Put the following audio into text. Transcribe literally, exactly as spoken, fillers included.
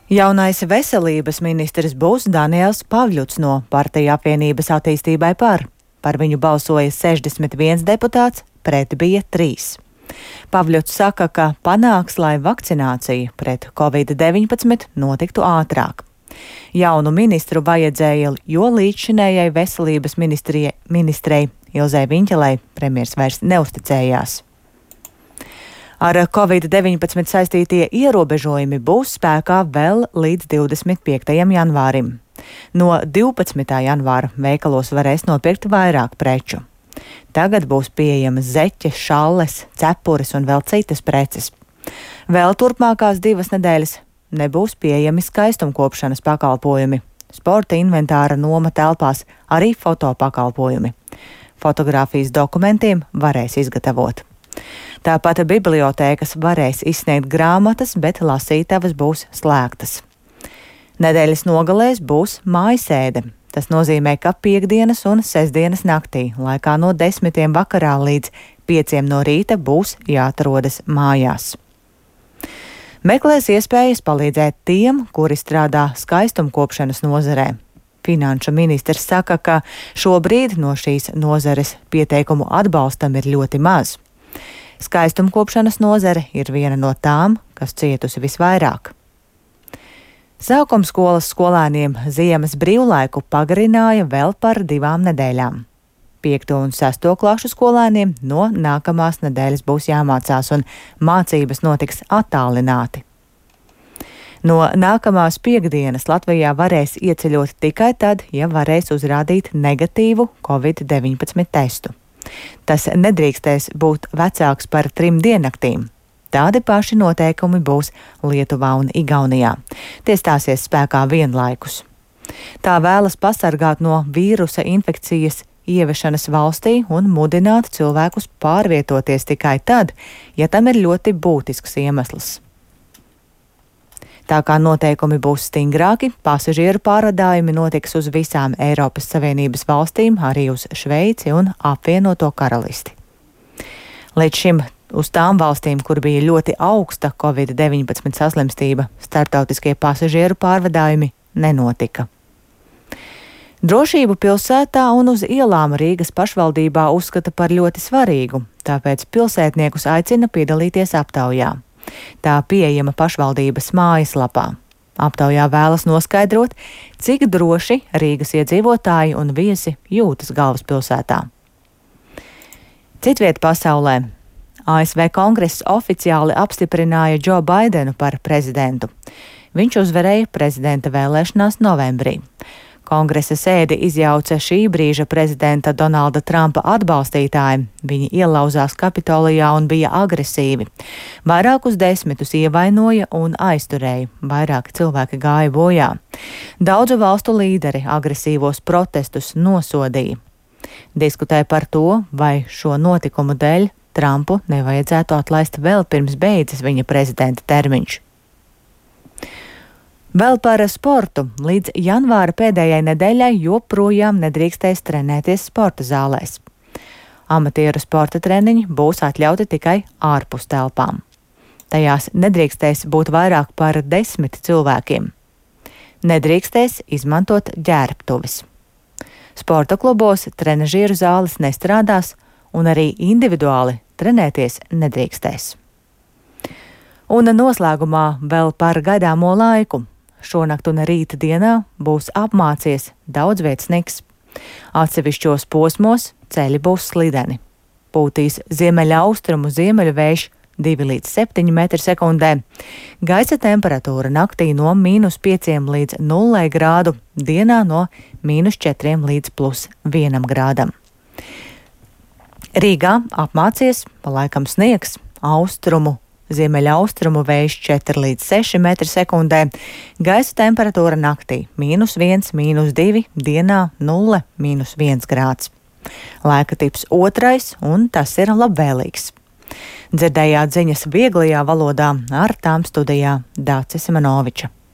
Jaunais veselības ministrs būs Daniels Pavļuts no Partiju apvienības attīstībai par. Par viņu balsoja sešdesmit viens deputāts, pret bija trīs. Pavļuts saka, ka panāks, lai vakcinācija pret covid deviņpadsmit notiktu ātrāk. Jaunu ministru vajadzēja, jo līdzšinējai veselības ministrei Ilzei Viņķelei premjers vairs neusticējās. Ar covid deviņpadsmit saistītie ierobežojumi būs spēkā vēl līdz divdesmit piektajam janvārim. No divpadsmitā janvāra veikalos varēs nopirkt vairāk preču. Tagad būs pieejamas zeķes, šalles, cepures un vēl citas preces. Vēl turpmākās divas nedēļas nebūs pieejami skaistumkopšanas pakalpojumi, sporta inventāra noma telpās, arī fotopakalpojumi. Fotogrāfijas dokumentiem varēs izgatavot. Tāpat bibliotēkas varēs izsniegt grāmatas, bet lasītavas būs slēgtas. Nedēļas nogalēs būs mājasēde. Tas nozīmē, ka piekdienas un sestdienas naktī, laikā no desmitiem vakarā līdz pieciem no rīta būs jāatrodas mājās. Meklēs iespējas palīdzēt tiem, kuri strādā skaistumkopšanas nozarē. Finanšu ministrs saka, ka šobrīd no šīs nozares pieteikumu atbalstam ir ļoti maz. Skaistumkopšanas nozare ir viena no tām, kas cietusi visvairāk. Sākumskolas skolēniem ziemas brīvlaiku pagarināja vēl par divām nedēļām. Piekto un sesto klašu skolēniem no nākamās nedēļas būs jāmācās un mācības notiks attālināti. No nākamās piekdienas Latvijā varēs ieceļot tikai tad, ja varēs uzrādīt negatīvu covid deviņpadsmit testu. Tas nedrīkstēs būt vecāks par trim diennaktīm. Tādi paši noteikumi būs Lietuvā un Igaunijā. Tie stāsies spēkā vienlaikus. Tā vēlas pasargāt no vīrusa infekcijas ievešanas valstī un mudināt cilvēkus pārvietoties tikai tad, ja tam ir ļoti būtisks iemesls. Tā kā noteikumi būs stingrāki, pasažieru pārvadājumi notiks uz visām Eiropas Savienības valstīm, arī uz Šveici un apvienoto karalisti. Līdz šim uz tām valstīm, kur bija ļoti augsta covid deviņpadsmit saslimstība, starptautiskie pasažieru pārvadājumi nenotika. Drošību pilsētā un uz ielām Rīgas pašvaldībā uzskata par ļoti svarīgu, tāpēc pilsētniekus aicina piedalīties aptaujā. Tā pieejama pašvaldības mājaslapā. Aptaujā vēlas noskaidrot, cik droši Rīgas iedzīvotāji un viesi jūtas galvaspilsētā. Citviet pasaulē. A S V kongress oficiāli apstiprināja Džo Baidenu par prezidentu. Viņš uzvarēja prezidenta vēlēšanās novembrī. Kongresa sēdi izjauca šī brīža prezidenta Donalda Trumpa atbalstītāji. Viņi ielauzās Kapitolijā un bija agresīvi. Vairākus desmitus ievainoja un aizturēja. Vairāki cilvēki gāja bojā. Daudzu valstu līderi agresīvos protestus nosodīja. Diskutēja par to, vai šo notikumu dēļ Trumpu nevajadzētu atlaist vēl pirms beidzas viņa prezidenta termiņš. Vēl par sportu. Līdz janvāra pēdējai nedēļai joprojām nedrīkstēs trenēties sporta zālēs. Amatieru sporta treniņi būs atļauti tikai ārpus telpām. Tajās nedrīkstēs būt vairāk par desmit cilvēkiem. Nedrīkstēs izmantot ģērbtuves. Sporta klubos trenažieru zāles nestrādās un arī individuāli trenēties nedrīkstēs. Un noslēgumā vēl par gaidāmo laiku. Šonakt un rīta dienā būs apmācies daudz vietas sniks. Atsevišķos posmos ceļi būs slideni. Pūtīs ziemeļaustrumu ziemeļu vējš divi līdz septiņi metri sekundē. Gaisa temperatūra naktī no mīnus pieciem līdz nullei grādu, dienā no mīnus četriem līdz plus vienam grādam. Rīgā apmācies, pa laikam sniegs, austrumu Ziemeļaustrumu vējš četri līdz seši metri sekundē, gaisa temperatūra naktī mīnus viens, mīnus divi, dienā nulle, mīnus viens grāds. Laika tips otrais, un tas ir labvēlīgs. Dzirdējāt ziņas vieglajā valodā, ar tām studijā Dācis Simanoviča.